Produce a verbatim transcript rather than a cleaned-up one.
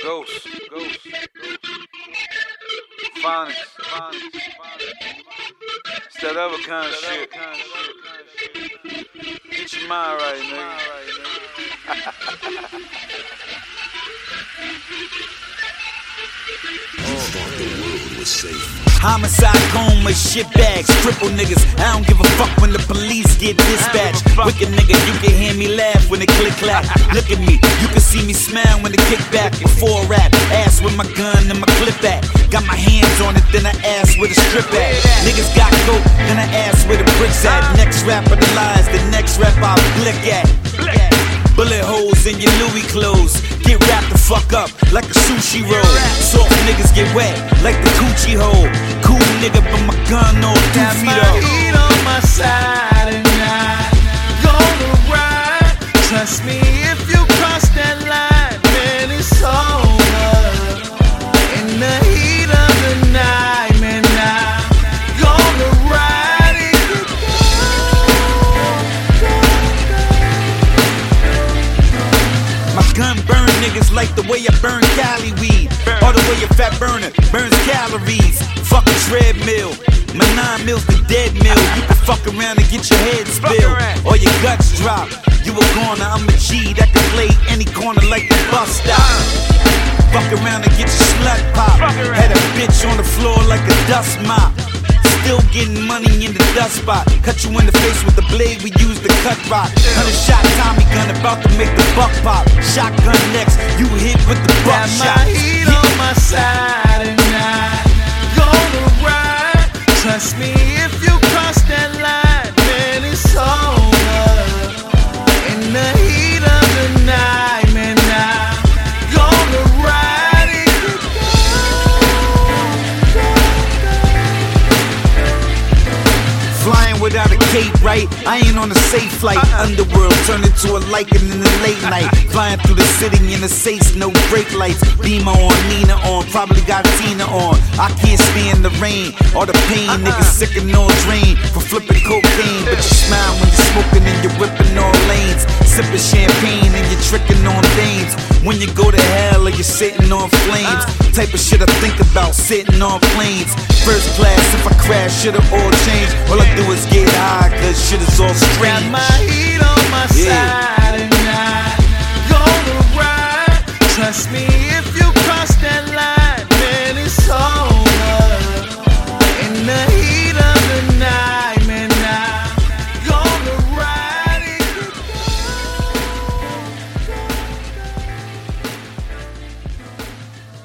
Ghost, Ghost, Phonics, Phonics, it's that other kind of shit. Get your mind right, nigga. Homicide coma, shit bags, cripple niggas. I don't give a fuck when the police get dispatched. Wicked nigga, you can hear me laugh when the click clack. Look at me, you can see me smile when the kick back. Before rap, ass with my gun and my clip at. Got my hands on it, then I ass with a strip at. Niggas got coke, then I ass with a bricks at. Next rapper the lies, the next rap I blick at. Bullet holes in your Louis clothes. Get wrapped the fuck up like a sushi roll. Soft niggas get wet like the coochie hole. Cool nigga, but my gun all doofy though. Got my heat on my side and I'm gonna ride. Trust me, if you cross that line, man, it's over. In the heat of the night, man, I'm gonna ride it. My gun burn niggas like the way I burn Cali weed, or the way a fat burner burns calories. Fuck a treadmill, my nine mils the dead mill. You can fuck around and get your head spilled, or your guts drop. You a goner, I'm a G that can play any corner like the bus stop. Fuck around and get your slut pop. Had a bitch on the floor like a dust mop. Still getting money in the dust spot. Cut you in the face with the blade, we use the cut rock. Hundred shot Tommy gun about to make the buck pop. Shotgun next, you hit with the buck Got shot. my heat on my side and I'm gonna ride. Trust me, if you cross that line, man, it's over. In the heat of the night, man, I'm gonna ride it. Flying without a cape, right? I ain't on a safe flight. Underworld turned into a lichen in the late night. Flying through the city in the Sace, no brake lights. Beamer on, Nina on, probably got Tina on. I can't stand the rain or the pain. Niggas sick and no drain for flipping cocaine. But you smile when you're smoking and you're whipping all lanes. Sipping champagne and you're tricking on dames. When you go to hell or you're sitting on flames. Type of shit I think about, sitting on planes. First class, if I crash, shit'll all change. All I do is get high, cause shit is all strange. Got my heat on my Yeah. side and I'm gonna ride. Trust me,